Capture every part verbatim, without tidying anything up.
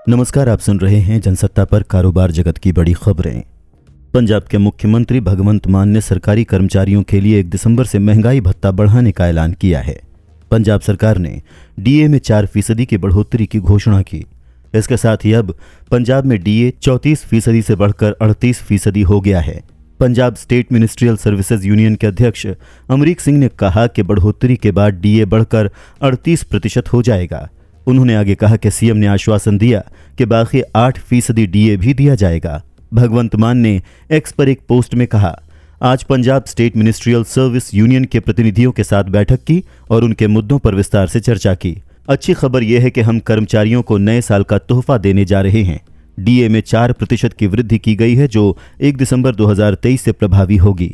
नमस्कार, आप सुन रहे हैं जनसत्ता पर कारोबार जगत की बड़ी खबरें। पंजाब के मुख्यमंत्री भगवंत मान ने सरकारी कर्मचारियों के लिए एक दिसंबर से महंगाई भत्ता बढ़ाने का ऐलान किया है। पंजाब सरकार ने डीए में चार फीसदी की बढ़ोतरी की घोषणा की। इसके साथ ही अब पंजाब में डीए चौंतीस फीसदी से बढ़कर अड़तीस फीसदी हो गया है। Punjab state ministerial services union के अध्यक्ष अमरीक सिंह ने कहा कि बढ़ोतरी के बाद डीए बढ़कर अड़तीस प्रतिशत हो जाएगा। उन्होंने आगे कहा कि सीएम ने आश्वासन दिया कि बाकी आठ फीसदी डीए भी दिया जाएगा। भगवंत मान ने एक्स पर एक पोस्ट में कहा, आज Punjab state ministerial service union के प्रतिनिधियों के साथ बैठक की और उनके मुद्दों पर विस्तार से चर्चा की। अच्छी खबर यह है कि हम कर्मचारियों को नए साल का तोहफा देने जा रहे हैं। डीए में चार प्रतिशत की वृद्धि की गई है जो एक दिसंबर दो हजार तेईस से प्रभावी होगी।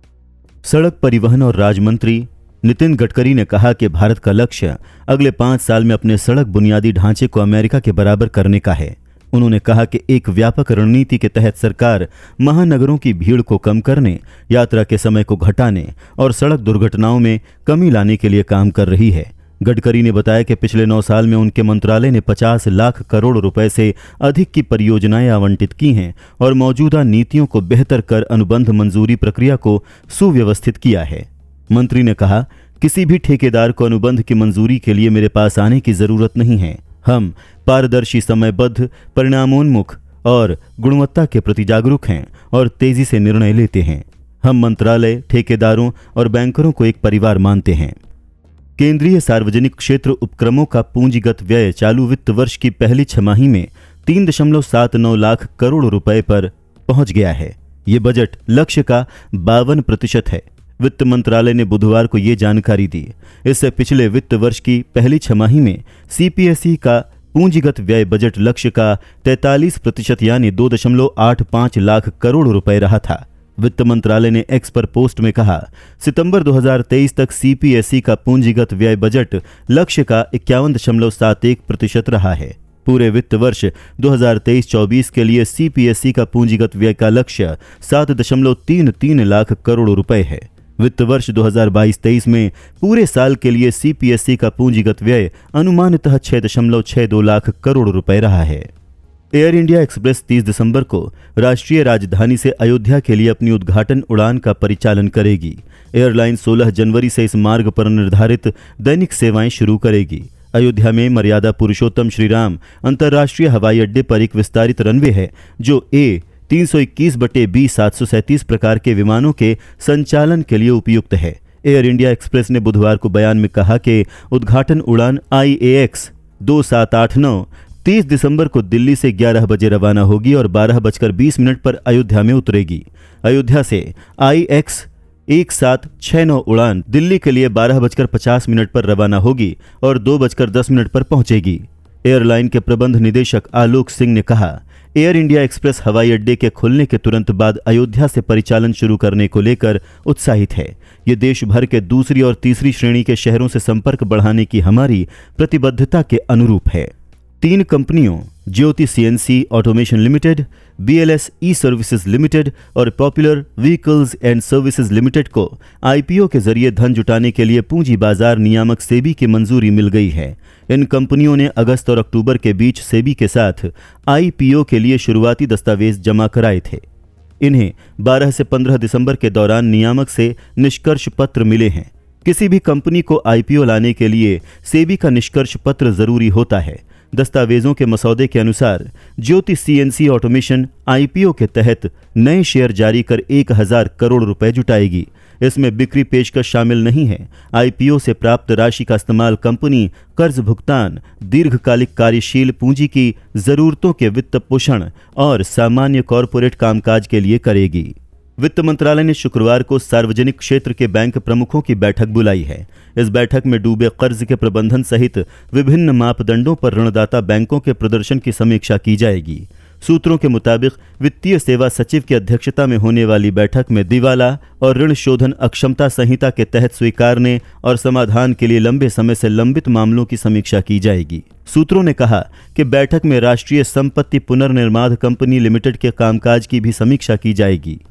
सड़क परिवहन और राज मंत्री नितिन गडकरी ने कहा कि भारत का लक्ष्य अगले पांच साल में अपने सड़क बुनियादी ढांचे को अमेरिका के बराबर करने का है। उन्होंने कहा कि एक व्यापक रणनीति के तहत सरकार महानगरों की भीड़ को कम करने, यात्रा के समय को घटाने और सड़क दुर्घटनाओं में कमी लाने के लिए काम कर रही है। गडकरी ने बताया कि पिछले नौ साल में उनके मंत्रालय ने पचास लाख करोड़ रुपए से अधिक की परियोजनाएं आवंटित की हैं और मौजूदा नीतियों को बेहतर कर अनुबंध मंजूरी प्रक्रिया को सुव्यवस्थित किया है। मंत्री ने कहा, किसी भी ठेकेदार को अनुबंध की मंजूरी के लिए मेरे पास आने की जरूरत नहीं है। हम पारदर्शी, समयबद्ध, परिणामोन्मुख और गुणवत्ता के प्रति जागरूक हैं और तेजी से निर्णय लेते हैं। हम मंत्रालय, ठेकेदारों और बैंकरों को एक परिवार मानते हैं। केंद्रीय सार्वजनिक क्षेत्र उपक्रमों का पूंजीगत व्यय चालू वित्त वर्ष की पहली छमाही में तीन दशमलव सात नौ लाख करोड़ रुपए पर पहुंच गया है। ये बजट लक्ष्य का बावन प्रतिशत है। वित्त मंत्रालय ने बुधवार को ये जानकारी दी। इससे पिछले वित्त वर्ष की पहली छमाही में सीपीएसई का पूंजीगत व्यय बजट लक्ष्य का तैंतालीस प्रतिशत यानी दो दशमलव आठ पाँच लाख करोड़ रुपए रहा था। वित्त मंत्रालय ने एक्स पर पोस्ट में कहा, सितंबर दो हजार तेईस तक सीपीएसई का पूंजीगत व्यय बजट लक्ष्य का इक्यावन दशमलव सात एक प्रतिशत रहा है। पूरे वित्त वर्ष दो हजार तेईस चौबीस के लिए सीपीएसई का पूंजीगत व्यय का लक्ष्य सात दशमलव तीन तीन लाख करोड़ रुपए है। वित्त वर्ष दो हजार बाईस तेईस में पूरे साल के लिए सीपीएसई का पूंजीगत व्यय अनुमानतः छह दशमलव छह दो लाख करोड़ रुपए रहा है। एयर इंडिया एक्सप्रेस तीस दिसंबर को राष्ट्रीय राजधानी से अयोध्या के लिए अपनी उद्घाटन उड़ान का परिचालन करेगी। एयरलाइन सोलह जनवरी से इस मार्ग पर निर्धारित दैनिक सेवाएं शुरू करेगी। अयोध्या में मर्यादा पुरुषोत्तम श्रीराम अंतर्राष्ट्रीय हवाई अड्डे पर एक विस्तारित रनवे है जो ए तीन सौ इक्कीस बटे बी सात सौ सैंतीस प्रकार के विमानों के संचालन के लिए उपयुक्त है। एयर इंडिया एक्सप्रेस ने बुधवार को बयान में कहा कि उद्घाटन उड़ान आई ए एक्स दो सात आठ नौ तीस दिसंबर को दिल्ली से ग्यारह बजे रवाना होगी और बारह बजकर बीस मिनट पर अयोध्या में उतरेगी। अयोध्या से आई एक्स एक सात छः नौ उड़ान दिल्ली के लिए बारह बजकर पचास मिनट पर रवाना होगी और दो बजकर दस मिनट पर पहुंचेगी। एयरलाइन के प्रबंध निदेशक आलोक सिंह ने कहा, एयर इंडिया एक्सप्रेस हवाई अड्डे के खुलने के तुरंत बाद अयोध्या से परिचालन शुरू करने को लेकर उत्साहित है। ये देश भर के दूसरी और तीसरी श्रेणी के शहरों से संपर्क बढ़ाने की हमारी प्रतिबद्धता के अनुरूप है। तीन कंपनियों Jyoti CNC automation limited, BLS e services limited और popular vehicles and services limited को आईपीओ के जरिए धन जुटाने के लिए पूंजी बाजार नियामक सेबी की मंजूरी मिल गई है। इन कंपनियों ने अगस्त और अक्टूबर के बीच सेबी के साथ आईपीओ के लिए शुरुआती दस्तावेज जमा कराए थे। इन्हें बारह से पंद्रह दिसंबर के दौरान नियामक से निष्कर्ष पत्र मिले हैं। किसी भी कंपनी को आईपीओ लाने के लिए सेबी का निष्कर्ष पत्र जरूरी होता है। दस्तावेजों के मसौदे के अनुसार ज्योति सीएनसी ऑटोमेशन आईपीओ के तहत नए शेयर जारी कर एक हजार करोड़ रुपए जुटाएगी। इसमें बिक्री पेशकश शामिल नहीं है। आईपीओ से प्राप्त राशि का इस्तेमाल कंपनी कर्ज भुगतान, दीर्घकालिक कार्यशील पूंजी की जरूरतों के वित्त पोषण और सामान्य कॉरपोरेट कामकाज के लिए करेगी। वित्त मंत्रालय ने शुक्रवार को सार्वजनिक क्षेत्र के बैंक प्रमुखों की बैठक बुलाई है। इस बैठक में डूबे कर्ज के प्रबंधन सहित विभिन्न मापदंडों पर ऋणदाता बैंकों के प्रदर्शन की समीक्षा की जाएगी। सूत्रों के मुताबिक वित्तीय सेवा सचिव की अध्यक्षता में होने वाली बैठक में दिवाला और ऋण शोधन अक्षमता संहिता के तहत स्वीकारने और समाधान के लिए लंबे समय से लंबित मामलों की समीक्षा की जाएगी। सूत्रों ने कहा कि बैठक में राष्ट्रीय संपत्ति पुनर्निर्माण कंपनी लिमिटेड के कामकाज की भी समीक्षा की जाएगी।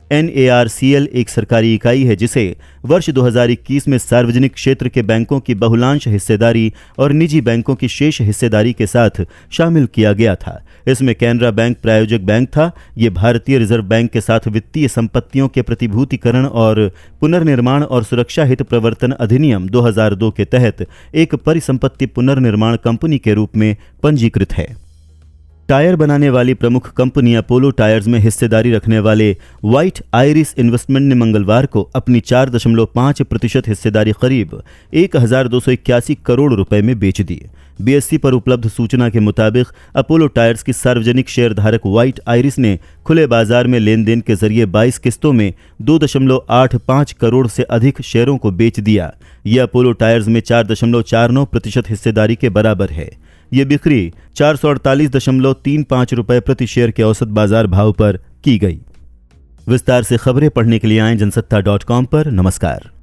N A R C L एक सरकारी इकाई है जिसे वर्ष दो हज़ार इक्कीस में सार्वजनिक क्षेत्र के बैंकों की बहुलांश हिस्सेदारी और निजी बैंकों की शेष हिस्सेदारी के साथ शामिल किया गया था। इसमें कैनरा बैंक प्रायोजक बैंक था। ये भारतीय रिजर्व बैंक के साथ वित्तीय संपत्तियों के प्रतिभूतिकरण और पुनर्निर्माण और सुरक्षा हित प्रवर्तन अधिनियम दो हज़ार दो के तहत एक परिसंपत्ति पुनर्निर्माण कंपनी के रूप में पंजीकृत है। टायर बनाने वाली प्रमुख कंपनी अपोलो टायर्स में हिस्सेदारी रखने वाले व्हाइट आयरिस इन्वेस्टमेंट ने मंगलवार को अपनी चार दशमलव पाँच प्रतिशत हिस्सेदारी करीब एक हजार दो सौ इक्यासी करोड़ रुपए में बेच दी। बी एस ई पर उपलब्ध सूचना के मुताबिक अपोलो टायर्स की सार्वजनिक शेयरधारक व्हाइट आयरिस ने खुले बाजार में लेन देन के जरिए बाईस किस्तों में दो दशमलव आठ पाँच करोड़ से अधिक शेयरों को बेच दिया। यह अपोलो टायर्स में चार दशमलव चार नौ प्रतिशत हिस्सेदारी के बराबर है। ये बिक्री चार सौ अड़तालीस दशमलव तीन पाँच रुपये प्रति शेयर के औसत बाजार भाव पर की गई। विस्तार से खबरें पढ़ने के लिए आएं जनसत्ता डॉट कॉम पर। नमस्कार।